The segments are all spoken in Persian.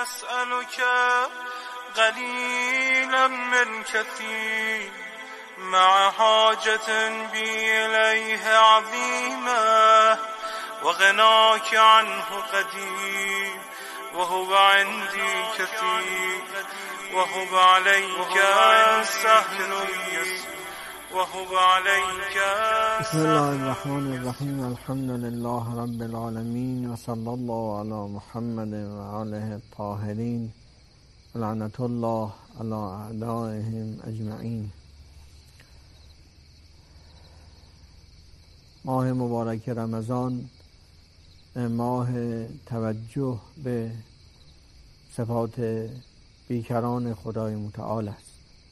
نسألك قليلا من كثير مع حاجة بي إليه عظيمة وغناك عنه قدير وهو عندي كثير وهو عليك سهل وهو عليك بسم الله الرحمن الرحیم. الحمد لله رب العالمین و صلی الله علی محمد و آله الطاهرین و لعنت الله علی اعدائهم اجمعین. ماه مبارک رمضان ماه توجه به صفات بیکران خدای متعال است.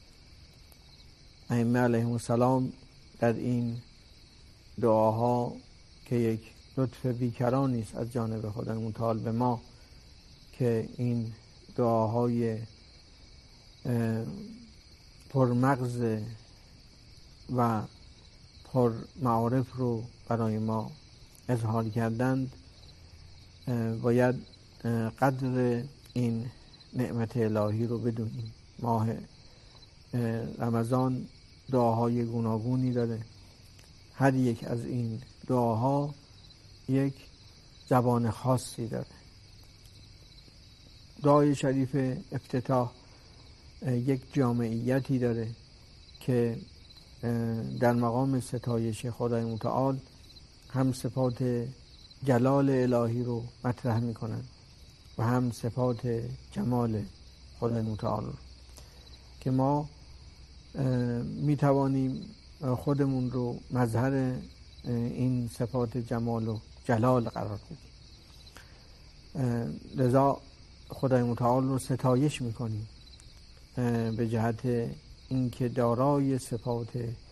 ائمه علیهم السلام در این دعاها که یک لطف بیکرانی است از جانب خدای متعال به ما که این دعاهای پرمغز و پر معارف رو برای ما اظهار کردند، باید قدر این نعمت الهی رو بدونیم. ماه رمضان دعاهای گوناگونی داره. هر یک از این دعاها یک زبان خاصی داره. دعای شریف افتتاح یک جامعیتی داره که در مقام ستایش خدای متعال هم صفات جلال الهی رو مطرح میکنن و هم صفات جمال خدای متعال رو که ما میتوانیم خودمون رو مظهر این صفات جمال و جلال قرار بدیم. لذا خدای متعال رو ستایش میکنیم به جهت اینکه دارای صفات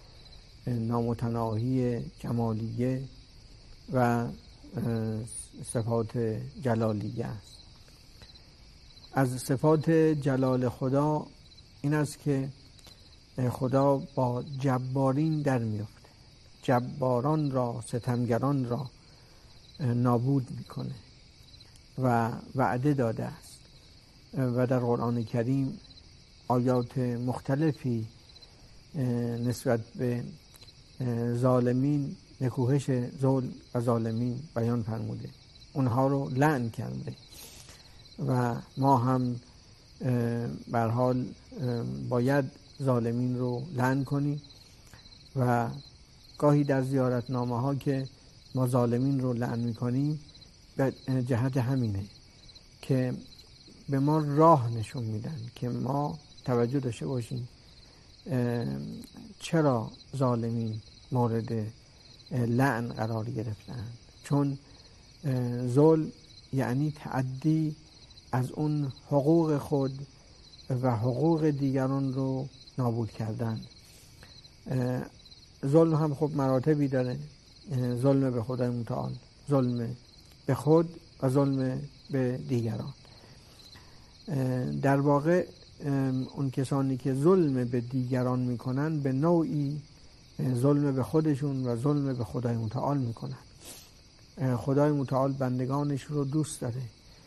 نامتناهی جمالیه و صفات جلالیه است. از صفات جلال خدا این است که خدا با جبارین در میفته، جباران را، ستمگران را نابود میکنه و وعده داده است و در قرآن کریم آیات مختلفی نسبت به ظالمین، نکوهش ظلم و ظالمین بیان فرموده، اونها رو لعن کرده و ما هم به هر حال باید ظالمین رو لعن کنیم و گاهی در زیارتنامه ها که ما ظالمین رو لعن میکنیم به جهت همینه که به ما راه نشون میدن که ما توجه داشته باشیم چرا ظالمین مورد لعن قرار گرفتن. چون ظلم یعنی تعدی از اون حقوق خود و حقوق دیگران رو نابود کردن. ظلم هم خب مراتبی داره، ظلم به خدای متعال، ظلم به خود و ظلم به دیگران. در واقع اون کسانی که ظلم به دیگران میکنن به نوعی ظلم به خودشون و ظلم به خدای متعال میکنن. خدای متعال بندگانش رو دوست داره،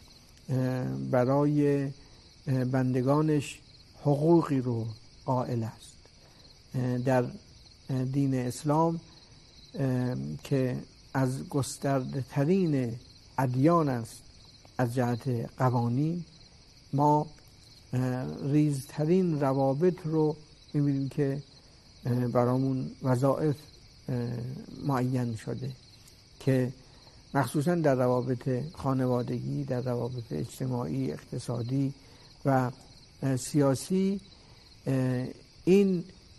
برای بندگانش حقوقی رو قائل است. در دین اسلام که از گسترده ترین ادیان است از جهت قوانین، ما ریزترین روابط رو می‌بینیم که برامون وظایف معین شده که مخصوصا در روابط خانوادگی، در روابط اجتماعی، اقتصادی و سیاسی این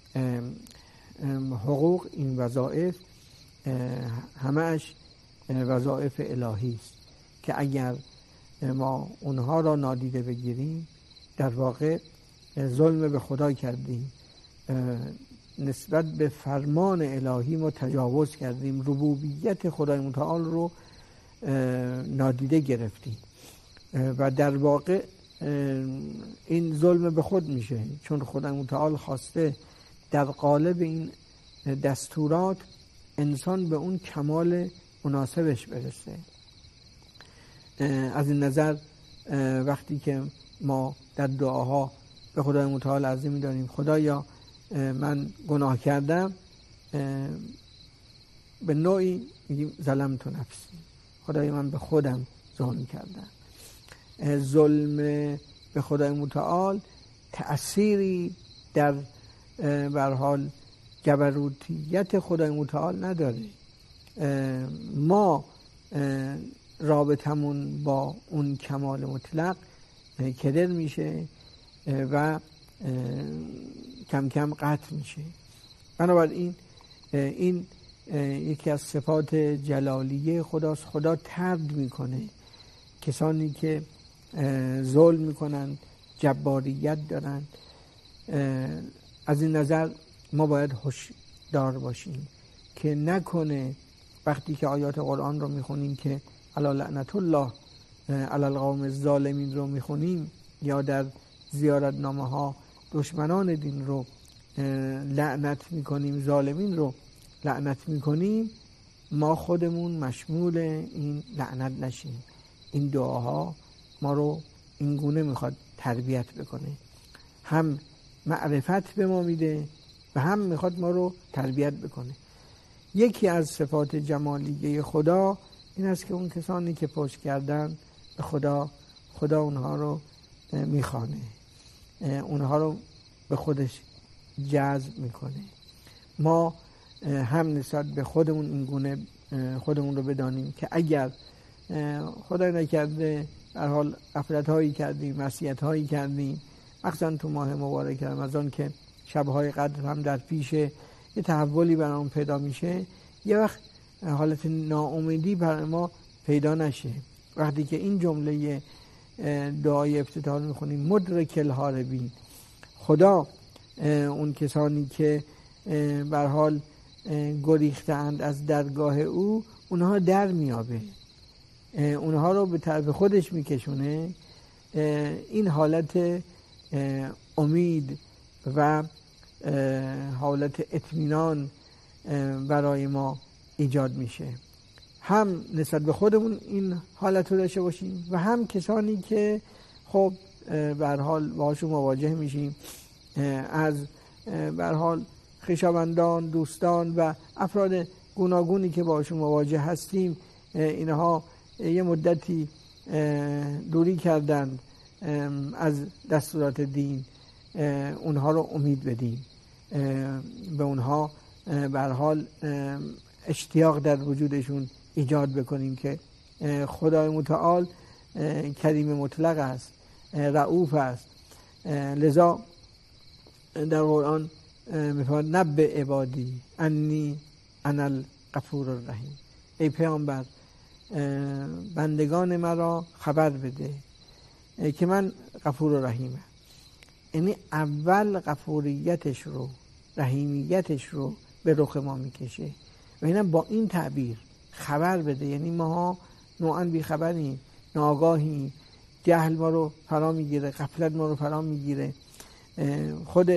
حقوق، این وظایف همه‌اش وظایف الهی است که اگر ما اونها را نادیده بگیریم در واقع ظلم به خدا کردیم، نسبت به فرمان الهی ما تجاوز کردیم، ربوبیت خدای متعال رو نادیده گرفتیم و در واقع این ظلم به خود میشه، چون خدای متعال خواسته در قالب این دستورات انسان به اون کمال مناسبش برسه. از این نظر وقتی که ما در دعاها به خدای متعال عرضه می‌داریم خدایا من گناه کردم، به نوعی میگیم ظلمت نفسی، خدای من به خودم ظلم کردم. ظلم به خدای متعال تأثیری در به هر حال جبروتیت خدای متعال نداره. ما رابطمون با اون کمال مطلق کدر میشه و کم کم قطع میشه. بنابراین این یکی از صفات جلالیه خداست. خدا طرد میکنه کسانی که ظلم میکنن، جباریت دارن. از این نظر ما باید هوشیار باشیم که نکنه وقتی که آیات قرآن رو میخونیم که الا لعنت الله علی القوم الظالمین رو میخونیم یا در زیارتنامه ها دشمنان دین رو لعنت میکنیم، ظالمین رو لعنت میکنیم، ما خودمون مشمول این لعنت نشیم. این دعاها ما رو این گونه میخواد تربیت بکنه، هم معرفت به ما میده و هم میخواد ما رو تربیت بکنه. یکی از صفات جمالیه خدا این است که اون کسانی که پشت کردن به خدا اونها رو میخوانه، اونها رو به خودش جذب میکنه. ما هم نسبت به خودمون این گونه خودمون رو بدانیم که اگر خدای نکرده در حال غفلت هایی کردیم، معصیت هایی کردیم، مخصوصا تو ماه مبارک رمضان که شب‌های قدر هم در پیشه، یه تحولی برامون پیدا میشه، یه وقت حالت ناامیدی برای ما پیدا نشه. وقتی که این جمله دعای افتتاح میخونیم مدرک الهاربین، خدا اون کسانی که به هر حال گریختند از درگاه او، اونها در میابه، اونها رو به طرف خودش میکشونه. این حالت امید و حالت اطمینان برای ما ایجاد میشه. هم نسبت به خودمون این حالت رو داشته باشیم و هم کسانی که خب به هر حال باهاشون مواجه میشیم، از به هر حال خویشاوندان، دوستان و افراد گوناگونی که باهاشون مواجه هستیم، اینها یه مدتی دوری کردند از دستورات دین، اونها رو امید بدیم، به اونها به هر حال اشتیاق در وجودشون ایجاد بکنیم که خدای متعال کریم مطلق است، رؤوف است. لذا در قرآن میفرماید نبئ عبادی انی انا الغفور الرحیم، ای پیامبر بندگان مرا خبر بده که من غفور و رحیمم. یعنی اول غفوریتش رو، رحیمیتش رو به رخ ما میکشه و اینم با این تعبیر خبر بده. یعنی ما نوعاً بیخبریم، ناآگاهیم، جهل ما رو فرا میگیره، غفلت ما رو فرا میگیره. خود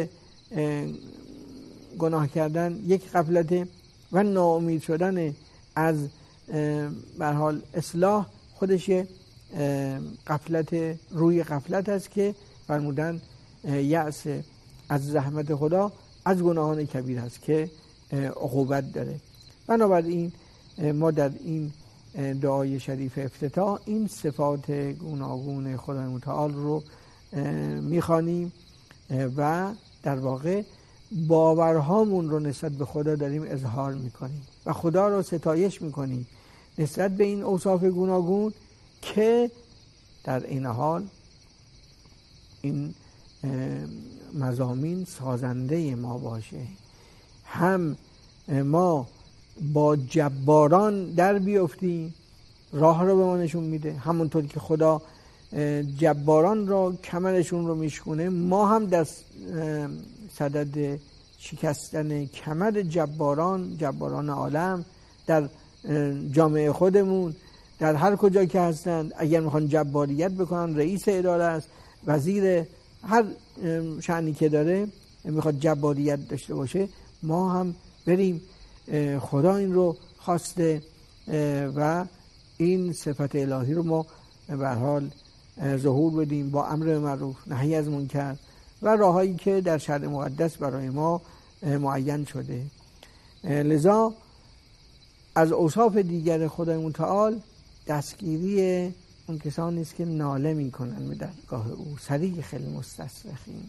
گناه کردن یک غفلته و ناامید شدن از به هر حال اصلاح خودش غفلت روی غفلت است که فرمودن یأس از رحمت خدا از گناهان کبیر است که عقوبت داره. بنابراین ما در این دعای شریف افتتاح این صفات گوناگون خدای متعال رو میخوانیم و در واقع باورهامون رو نسبت به خدا داریم اظهار میکنیم و خدا رو ستایش میکنیم نسبت به این اوصاف گوناگون که در این حال این مضامین سازنده ما باشه. هم ما با جباران در بیفتیم، راه رو به ما نشون میده، همونطور که خدا جباران را کمرشون رو میشکونه، ما هم دست صدد شکستن کمر جباران عالم در جامعه خودمون، در هر کجا که هستند، اگر میخوان جباریت بکنن، رئیس اداره است، وزیر، هر شأنی که داره میخواد جباریت داشته باشه، ما هم بریم. خدا این رو خواسته و این صفت الهی رو ما به هر حال ظهور بدیم با امر معروف نهی از منکر و راهایی که در شرع مقدس برای ما معین شده. لذا از اوصاف دیگر خدای متعال دستگیری اون کسانی است که ناله میکنن به درگاه او، صریخ المستصرخین.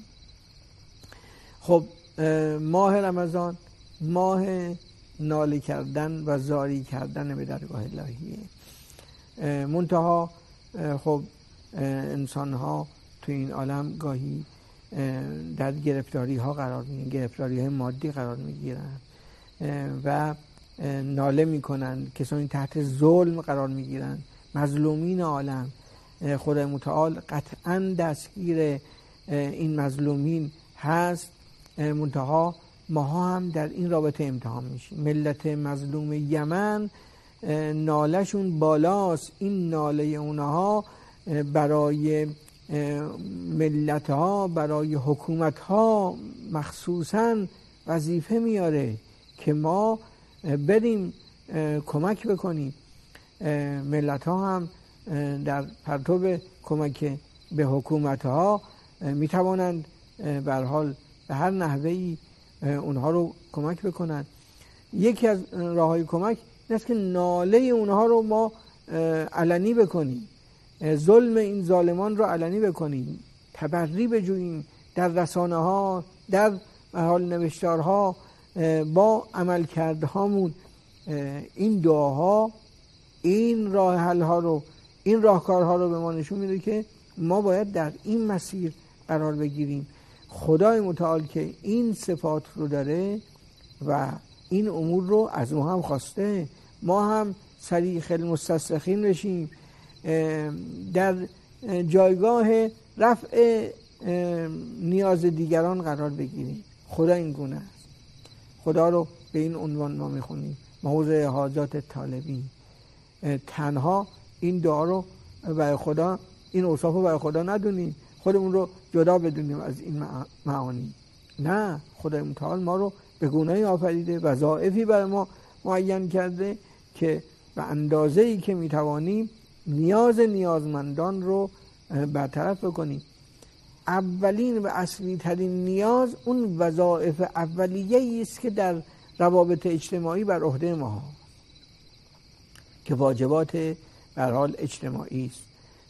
خب ماه رمضان ماه ناله کردن و زاری کردن به درگاه الهیه. منتها خب انسان ها تو این عالم گاهی در گرفتاری ها قرار میگیرن، گرفتاری های مادی قرار میگیرن و ناله میکنن، کسانی تحت ظلم قرار میگیرن، مظلومین عالم. خدای متعال قطعا دستگیر این مظلومین هست، منتها ماها هم در این رابطه امتحان میشیم. ملت مظلوم یمن نالهشون بالاست، این ناله اونها برای ملت ها، برای حکومت ها مخصوصا وظیفه میاره که ما بریم کمک بکنیم. ملت ها هم در پرتو کمک به حکومت ها میتوانند به هر حال به هر نحوهی اونها رو کمک بکنند. یکی از راههای کمک این است که ناله اونها رو ما علنی بکنیم، ظلم این ظالمان رو علنی بکنیم، تبری بجوییم در رسانه ها، در حال نوشتارها، با عملکردهامون. این دعاها، این راه حل ها رو، این راهکارها رو به ما نشون میده که ما باید در این مسیر قرار بگیریم. خدای متعال که این صفات رو داره و این امور رو از ما هم خواسته، ما هم صریخ المستصرخین بشیم، در جایگاه رفع نیاز دیگران قرار بگیریم. خدا این گونه است. خدا رو به این عنوان ما میخونیم، موضع حاجات طالبین. تنها این دعا رو برای خدا، این اوصاف رو برای خدا ندونیم، خودمون رو جدا بدونیم از این معانی. نه، خدای متعال ما رو به گونه‌ای آفریده، وظایفی برای ما معین کرده که به اندازه‌ای که میتوانیم نیازمندان رو برطرف بکنیم. اولین و اصلی ترین نیاز اون وظایف اولیه‌ای است که در روابط اجتماعی بر عهده ما هست، که واجبات به هر حال اجتماعی است،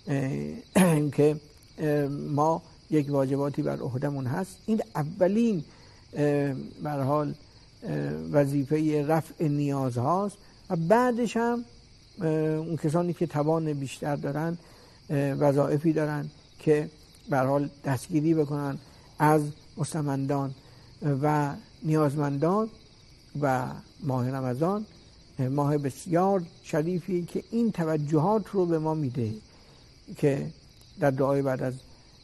که ما یک واجباتی بر عهدمون هست. این اولین به هر حال وظیفه رفع نیاز هاست و بعدش هم اون کسانی که توان بیشتر دارن وظایفی دارن که به هر حال دستگیری بکنن از مستمندان و نیازمندان. و ماه رمضان ماه بسیار شریفی که این توجهات رو به ما میده، که در دعای بعد از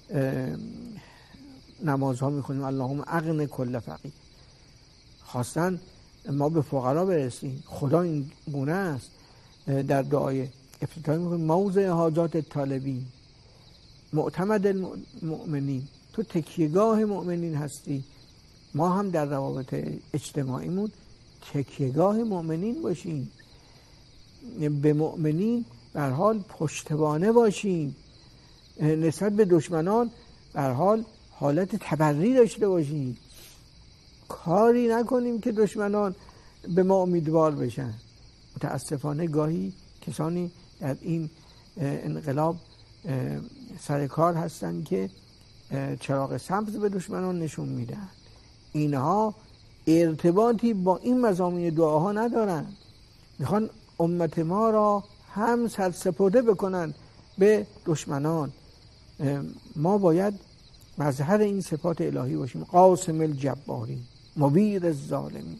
نمازها میخونیم اللهم اغن کل فقیر، خواستن ما به فقرا برسیم. خدا این گونه است. در دعای افتتاحی میخونیم موضع حاجات طالبین، معتمد المؤمنین، تو تکیهگاه مؤمنین هستی. ما هم در روابط اجتماعیمون تکیهگاه مؤمنین باشیم، به مؤمنین به هر حال پشتوانه باشیم، نسبت به دشمنان به هر حال حالت تبری داشته باشیم، کاری نکنیم که دشمنان به ما امیدوار بشن. متاسفانه گاهی کسانی در این انقلاب سر کار هستن که چراغ سبز به دشمنان نشون میدن. اینها ارتباطی با این مضامین دعاها ندارن، میخوان امت ما را هم سرسپرده بکنن به دشمنان. ما باید مظهر این صفات الهی باشیم. قاسم الجباری، مبیر الظالمین،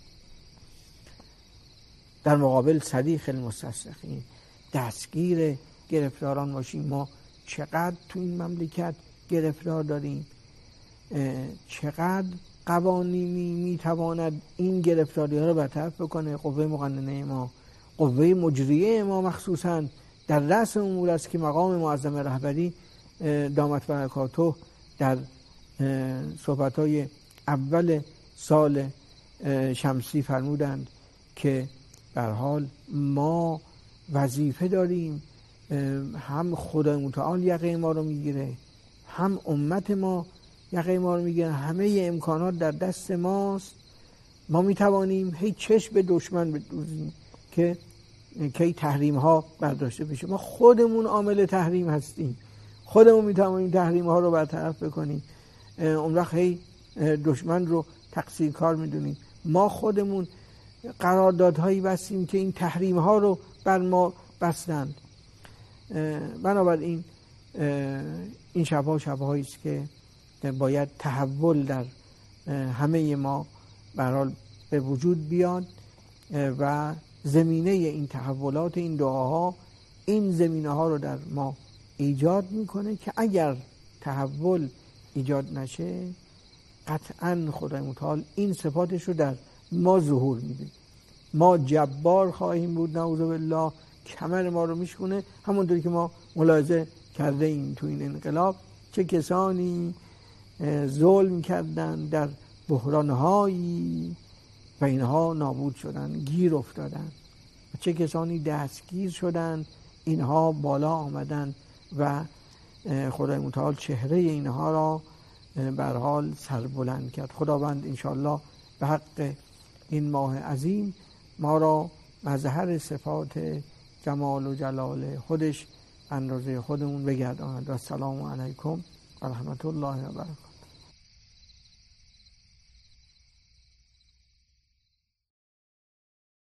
در مقابل صریخ المستصرخین، دستگیر گرفتاران باشیم. ما چقدر تو این مملکت گرفتار داریم، چقدر قوانینی میتواند این گرفتاری ها رو برطرف بکنه. قوه مقننه ما، قوه مجریه ما مخصوصا در رأس امور است که مقام معظم رهبری دامت برکاته در صحبت‌های اول سال شمسی فرمودند که به هر حال ما وظیفه داریم هم خدای متعال یقه ما رو میگیره، هم امت ما یقه ما رو میگیره. همه امکانات در دست ماست. ما میتوانیم هیچ چشم به دشمن بدوزیم که کی تحریم ها برداشته بشه. ما خودمون عامل تحریم هستیم، خودمون میتوانیم تحریم ها رو برطرف بکنیم. اون وقت هی دشمن رو تقصیر کار میدونیم. ما خودمون قراردادهایی بستیم که این تحریم ها رو بر ما بستند. بنابراین این شبهایی است که باید تحول در همه ما برحال به وجود بیاد و زمینه این تحولات، این دعاها، این زمینه ها رو در ما ایجاد میکنه که اگر تحول ایجاد نشه قطعا خدای متعال این صفاتش رو در ما ظهور میده. ما جبار خواهیم بود، نعوذ بالله، کمر ما رو میشکنه. همونطور که ما ملاحظه کرده ایم تو این انقلاب چه کسانی ظلم کردن در بحرانهایی و اینها نابود شدن، گیر افتادن، چه کسانی دستگیر شدن، اینها بالا آمدن و خدای متعال چهره اینها را به هر حال سربلند کرد. خداوند انشاءالله به حق این ماه عظیم ما را مظهر صفات جمال و جلال خودش اندازه خودمون بگرداند. و السلام علیکم و رحمت الله و برکاته.